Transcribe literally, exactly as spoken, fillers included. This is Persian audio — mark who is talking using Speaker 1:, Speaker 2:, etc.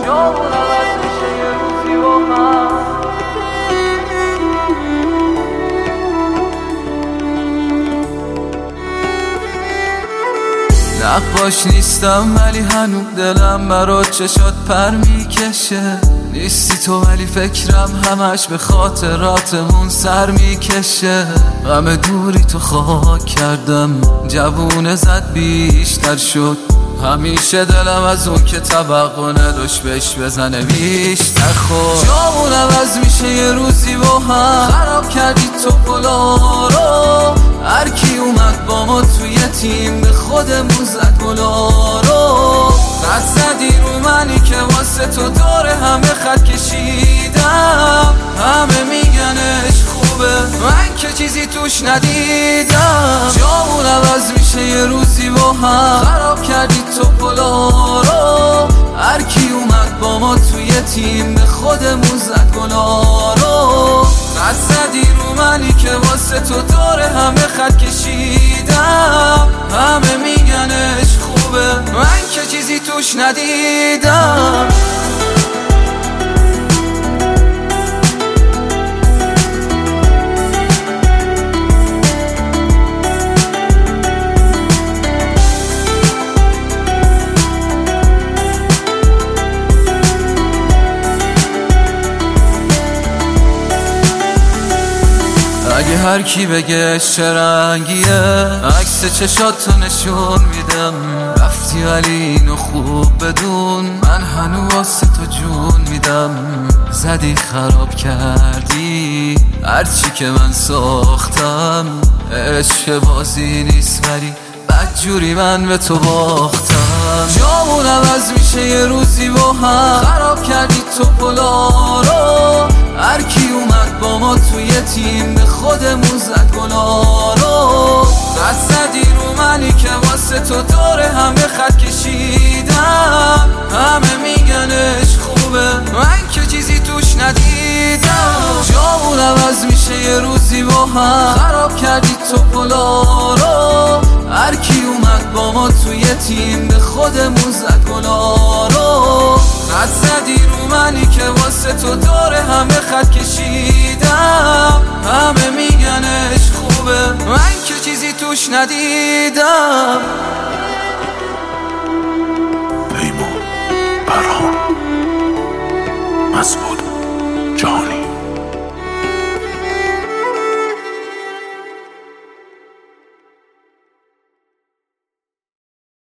Speaker 1: جامون عوض میشه یه روزی با هم. نقاش نیستم ولی هنوز دلم برات چشات پر میکشه. نیستی تو ولی فکرم همش به خاطراتمون سر میکشه. غم دوری تو خاک کردم، جوونه زد بیشتر شد. همیشه دلم از اون که طبق و نداشت بهش بزنه بیشتر خود. جامون عوض میشه یه روزی با هم. خراب کردی تو پلا رو، هر کی اومد با ما توی تیم به خودمون زد گلا رو. خط زدی رو منی که واسه تو داره همه خط کشیدم. همه میگنش خوبه، من که چیزی توش ندیدم. جامون عوض میشه یه روزی با هم. خراب کردی تو پلا رو، هر کی اومد با ما توی تیم به خودمون زد گلا رو. خط زدی رو منی که واسه تو داره همه خط کشیدم. همه میگنش خوبه، من که چیزی توش ندیدم. اگه هر کی بگه چه رنگیه، عکس چشاتو نشون میدم. رفتی ولی اینو خوب بدون، من هنوز واسه تو جون میدم. زدی خراب کردی هرچی که من ساختم. عشق بازی نیست ولی بدجوری من به تو باختم. جامون عوض میشه یه روزی با هم. خراب کردی تو پلا رو، هر کی اومد با ما توی تیم به خودمون زد گلا رو. خط زدی رو منی که واسه تو داره همه خط کشیدم. همه میگنش خوبه، من که چیزی توش ندیدم. جامون عوض میشه یه روزی با هم. خراب کردی تو پلا رو، هر کی اومد با ما توی تیم به خودمون زد گلا رو. خط زدی رو منی که واسه تو داره همه خط کشیدم. همه میگنش خوبه، من که چیزی توش ندیدم.